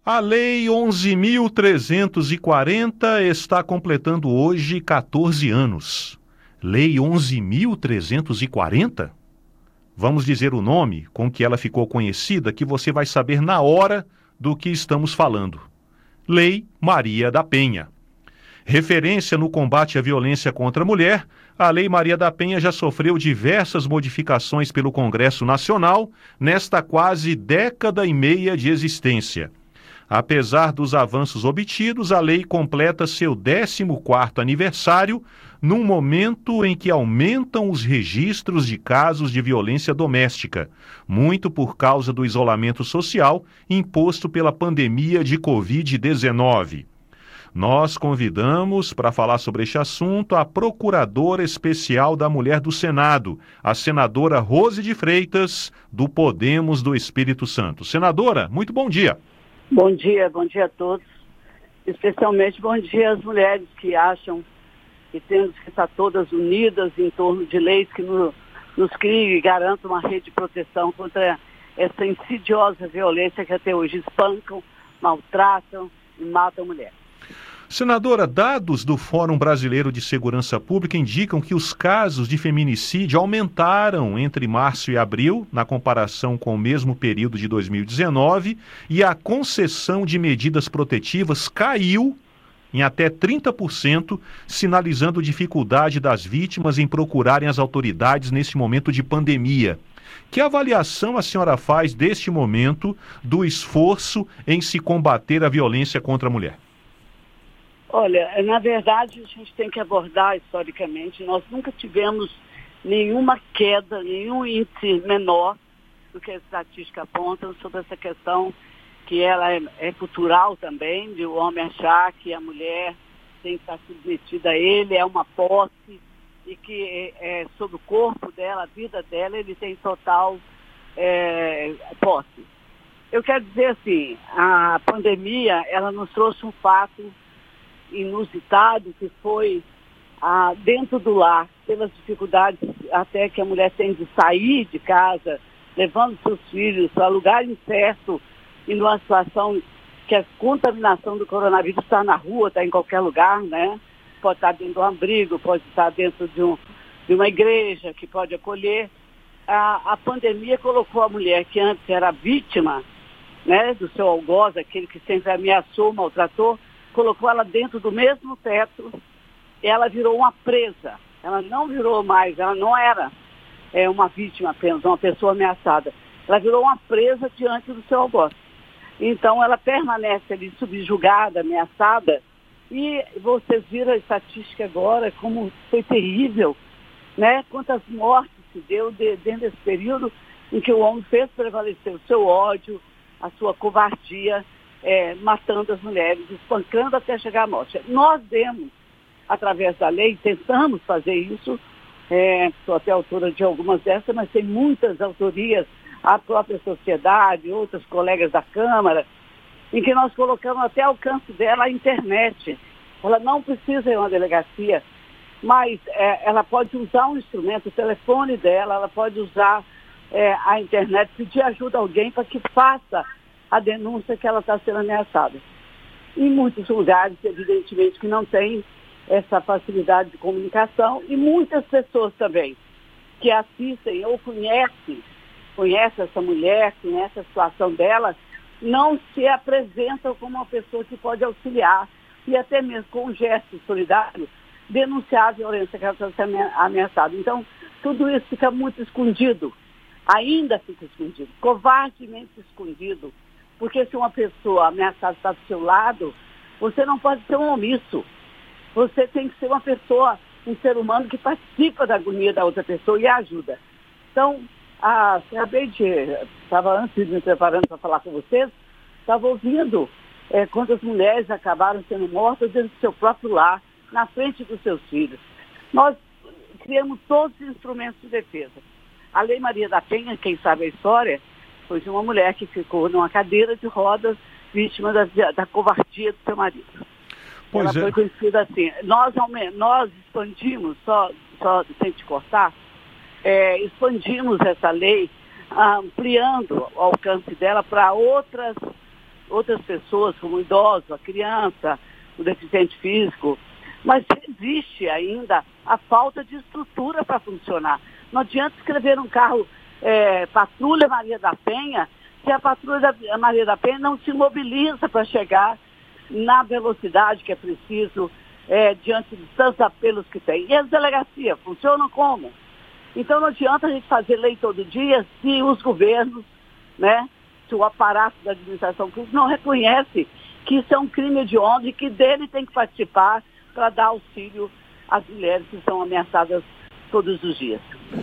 A Lei 11.340 está completando hoje 14 anos. Lei 11.340? Vamos dizer o nome com que ela ficou conhecida, que você vai saber na hora do que estamos falando. Lei Maria da Penha. Referência no combate à violência contra a mulher, a Lei Maria da Penha já sofreu diversas modificações pelo Congresso Nacional nesta quase década e meia de existência. Apesar dos avanços obtidos, a lei completa seu 14º aniversário num momento em que aumentam os registros de casos de violência doméstica, muito por causa do isolamento social imposto pela pandemia de Covid-19. Nós convidamos para falar sobre este assunto a Procuradora Especial da Mulher do Senado, a senadora Rose de Freitas, do Podemos do Espírito Santo. Senadora, muito bom dia. Bom dia a todos. Especialmente bom dia às mulheres que acham que temos que estar todas unidas em torno de leis que nos criem e garantam uma rede de proteção contra essa insidiosa violência que até hoje espancam, maltratam e matam a mulher. Senadora, dados do Fórum Brasileiro de Segurança Pública indicam que os casos de feminicídio aumentaram entre março e abril, na comparação com o mesmo período de 2019, e a concessão de medidas protetivas caiu em até 30%, sinalizando dificuldade das vítimas em procurarem as autoridades neste momento de pandemia. Que avaliação a senhora faz deste momento do esforço em se combater a violência contra a mulher? Olha, na verdade, a gente tem que abordar historicamente, nós nunca tivemos nenhuma queda, nenhum índice menor do que a estatística aponta sobre essa questão que ela é cultural também, de o homem achar que a mulher tem que estar submetida a ele, é uma posse, e que sobre o corpo dela, a vida dela, ele tem total posse. Eu quero dizer assim, a pandemia, ela nos trouxe um fato inusitado, que foi dentro do lar, pelas dificuldades até que a mulher tem de sair de casa, levando seus filhos para lugar incerto, e numa situação que a contaminação do coronavírus está na rua, está em qualquer lugar, né? Pode estar dentro de um abrigo, pode estar dentro de uma igreja que pode acolher. A pandemia colocou a mulher que antes era vítima, né, do seu algoz, aquele que sempre ameaçou, maltratou, colocou ela dentro do mesmo teto, e ela virou uma presa. Ela não virou mais, ela não era uma vítima apenas, uma pessoa ameaçada. Ela virou uma presa diante do seu algoz. Então ela permanece ali subjugada, ameaçada, e vocês viram a estatística agora, como foi terrível, né? Quantas mortes se deu dentro desse período em que o homem fez prevalecer o seu ódio, a sua covardia, matando as mulheres, espancando até chegar à morte. Nós demos, através da lei, tentamos fazer isso, sou até autora de algumas dessas, mas tem muitas autorias, a própria sociedade, outros colegas da Câmara, em que nós colocamos até ao alcance dela a internet. Ela não precisa ir a uma delegacia, mas ela pode usar um instrumento, o telefone dela, ela pode usar a internet, pedir ajuda a alguém para que faça a denúncia que ela está sendo ameaçada. Em muitos lugares, evidentemente, que não tem essa facilidade de comunicação, e muitas pessoas também que assistem ou conhecem essa mulher, conhecem a situação dela, não se apresentam como uma pessoa que pode auxiliar e até mesmo com um gesto solidário denunciar a violência que ela está sendo ameaçada. Então, tudo isso fica muito escondido, ainda fica escondido, covardemente escondido, porque se uma pessoa ameaçada está do seu lado, você não pode ser um omisso. Você tem que ser uma pessoa, um ser humano que participa da agonia da outra pessoa e a ajuda. Então, estava antes de me preparando para falar com vocês, estava ouvindo quantas mulheres acabaram sendo mortas dentro do seu próprio lar, na frente dos seus filhos. Nós criamos todos os instrumentos de defesa. A Lei Maria da Penha, quem sabe a história, foi de uma mulher que ficou numa cadeira de rodas, vítima da covardia do seu marido. Ela foi conhecida assim. Nós expandimos, só sem te cortar, expandimos essa lei, ampliando o alcance dela para outras outras pessoas, como o idoso, a criança, o deficiente físico, mas existe ainda a falta de estrutura para funcionar. Não adianta escrever um carro Patrulha Maria da Penha, se a Patrulha Maria da Penha não se mobiliza para chegar na velocidade que é preciso, diante de tantos apelos que tem. E as delegacias funcionam como? Então não adianta a gente fazer lei todo dia se os governos, né, se o aparato da administração pública não reconhece que isso é um crime hediondo e que dele tem que participar para dar auxílio às mulheres que são ameaçadas todos os dias.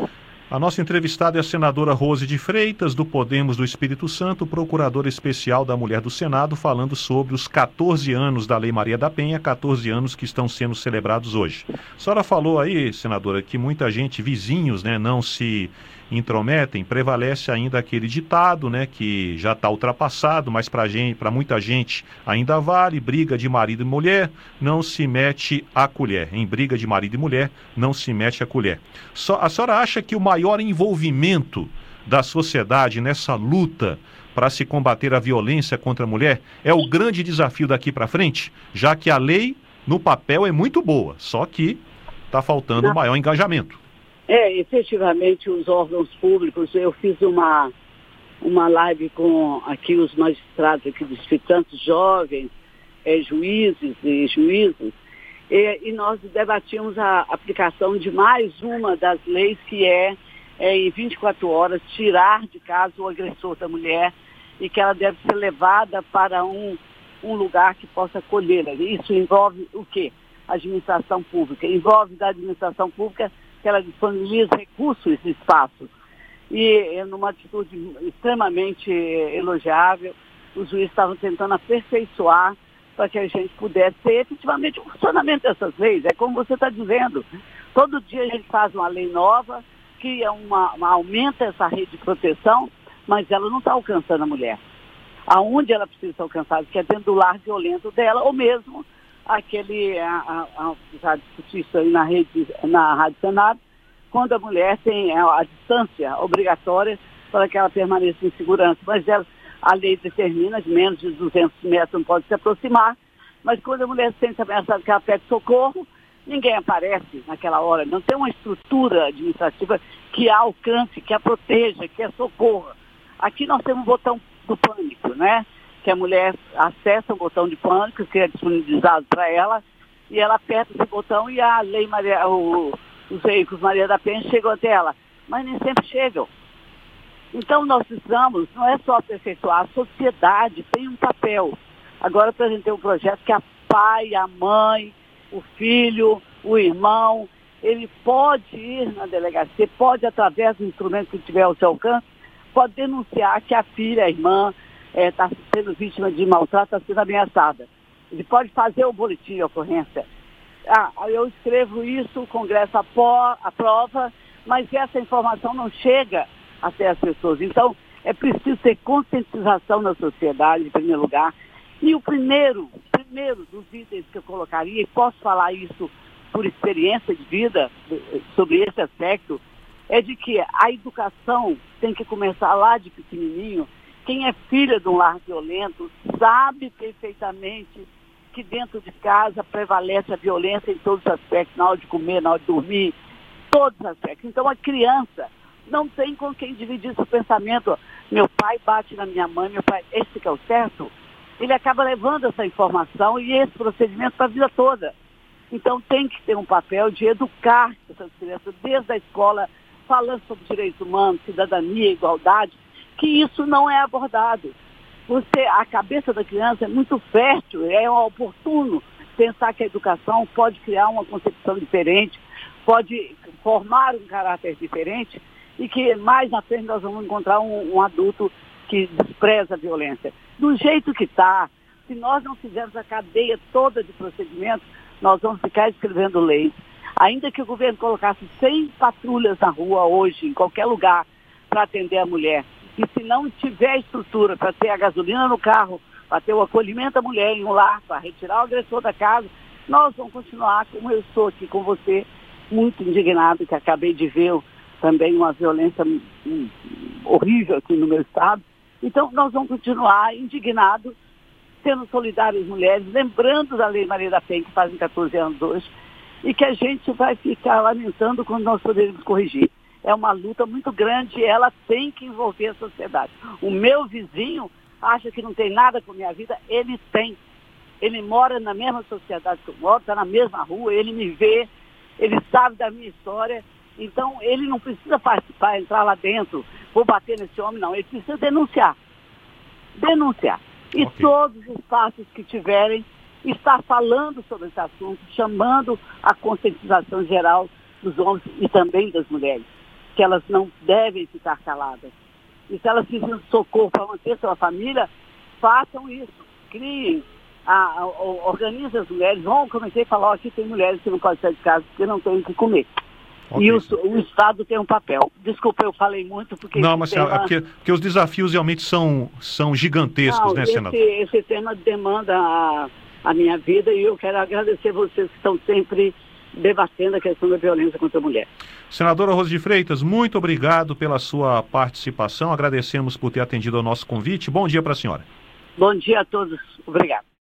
A nossa entrevistada é a senadora Rose de Freitas, do Podemos do Espírito Santo, procuradora especial da Mulher do Senado, falando sobre os 14 anos da Lei Maria da Penha, 14 anos que estão sendo celebrados hoje. A senhora falou aí, senadora, que muita gente, vizinhos, né, não se intrometem, prevalece ainda aquele ditado, né, que já está ultrapassado, mas para muita gente ainda vale: briga de marido e mulher, não se mete a colher. Em briga de marido e mulher, não se mete a colher. A senhora acha que o maior envolvimento da sociedade nessa luta para se combater a violência contra a mulher é o grande desafio daqui para frente, já que a lei no papel é muito boa, só que está faltando maior engajamento? Efetivamente, os órgãos públicos, eu fiz uma live com aqui os magistrados aqui do Espírito Santo, jovens, juízes e juízes, e nós debatimos a aplicação de mais uma das leis que em 24 horas, tirar de casa o agressor da mulher e que ela deve ser levada para um lugar que possa acolhê-la. Isso envolve o quê? A administração pública. Envolve da administração pública que ela disponibiliza recursos e espaços. E numa atitude extremamente elogiável, os juízes estavam tentando aperfeiçoar para que a gente pudesse ter efetivamente o funcionamento dessas leis. É como você está dizendo, todo dia a gente faz uma lei nova, que aumenta essa rede de proteção, mas ela não está alcançando a mulher. Aonde ela precisa ser alcançada, que é dentro do lar violento dela, ou mesmo já discuti isso aí na Rádio Senado, quando a mulher tem a distância obrigatória para que ela permaneça em segurança. Mas a lei determina que menos de 200 metros não pode se aproximar, mas quando a mulher se sente ameaçada que ela pede socorro, ninguém aparece naquela hora. Não tem uma estrutura administrativa que a alcance, que a proteja, que a socorra. Aqui nós temos um botão do pânico, né? Que a mulher acessa o botão de pânico, que é disponibilizado para ela, e ela aperta esse botão e a lei os veículos Maria da Penha chegam até ela. Mas nem sempre chegam. Então nós precisamos, não é só aperfeiçoar, a sociedade tem um papel. Agora eu apresentei um projeto que a pai, a mãe, o filho, o irmão, ele pode ir na delegacia, pode, através do instrumento que tiver ao seu alcance, pode denunciar que a filha, a irmã, está sendo vítima de maltrato, está sendo ameaçada. Ele pode fazer o boletim de ocorrência. Eu escrevo isso, o Congresso aprova, mas essa informação não chega até as pessoas. Então, é preciso ter conscientização na sociedade, em primeiro lugar. E o primeiro dos itens que eu colocaria, e posso falar isso por experiência de vida sobre esse aspecto, é de que a educação tem que começar lá de pequenininho. Quem é filha de um lar violento sabe perfeitamente que dentro de casa prevalece a violência em todos os aspectos, na hora de comer, na hora de dormir, todos os aspectos. Então a criança não tem com quem dividir seu pensamento. Meu pai bate na minha mãe, meu pai, esse que é o certo. Ele acaba levando essa informação e esse procedimento para a vida toda. Então tem que ter um papel de educar essas crianças desde a escola, falando sobre direitos humanos, cidadania, igualdade, que isso não é abordado. A cabeça da criança é muito fértil, é oportuno pensar que a educação pode criar uma concepção diferente, pode formar um caráter diferente e que mais na frente nós vamos encontrar um adulto que despreza a violência. Do jeito que está, se nós não fizermos a cadeia toda de procedimentos, nós vamos ficar escrevendo leis. Ainda que o governo colocasse 100 patrulhas na rua hoje, em qualquer lugar, para atender a mulher, e se não tiver estrutura para ter a gasolina no carro, para ter o acolhimento da mulher em um lar, para retirar o agressor da casa, nós vamos continuar como eu estou aqui com você, muito indignado, que acabei de ver também uma violência horrível aqui no meu estado. Então, nós vamos continuar indignados sendo solidárias às mulheres, lembrando da Lei Maria da Penha, que fazem 14 anos hoje, e que a gente vai ficar lamentando quando nós poderemos corrigir. É uma luta muito grande e ela tem que envolver a sociedade. O meu vizinho acha que não tem nada com a minha vida, ele tem. Ele mora na mesma sociedade que eu moro, está na mesma rua, ele me vê, ele sabe da minha história. Então, ele não precisa participar, entrar lá dentro, vou bater nesse homem, não. Ele precisa denunciar. Denunciar. E Okay. todos os passos que tiverem, estar falando sobre esse assunto, chamando a conscientização geral dos homens e também das mulheres, que elas não devem ficar caladas. E se elas precisam de socorro para manter sua família, façam isso. Criem, organizem as mulheres, vão comecei a falar, aqui tem mulheres que não podem sair de casa porque não têm o que comer. Okay. E o Estado tem um papel. Desculpa, eu falei muito porque... Não, mas tema... porque os desafios realmente são gigantesccos, né, senador? Esse tema demanda a minha vida e eu quero agradecer vocês que estão sempre debatendo a questão da violência contra a mulher. Senadora Rose de Freitas, muito obrigado pela sua participação. Agradecemos por ter atendido ao nosso convite. Bom dia para a senhora. Bom dia a todos. Obrigado.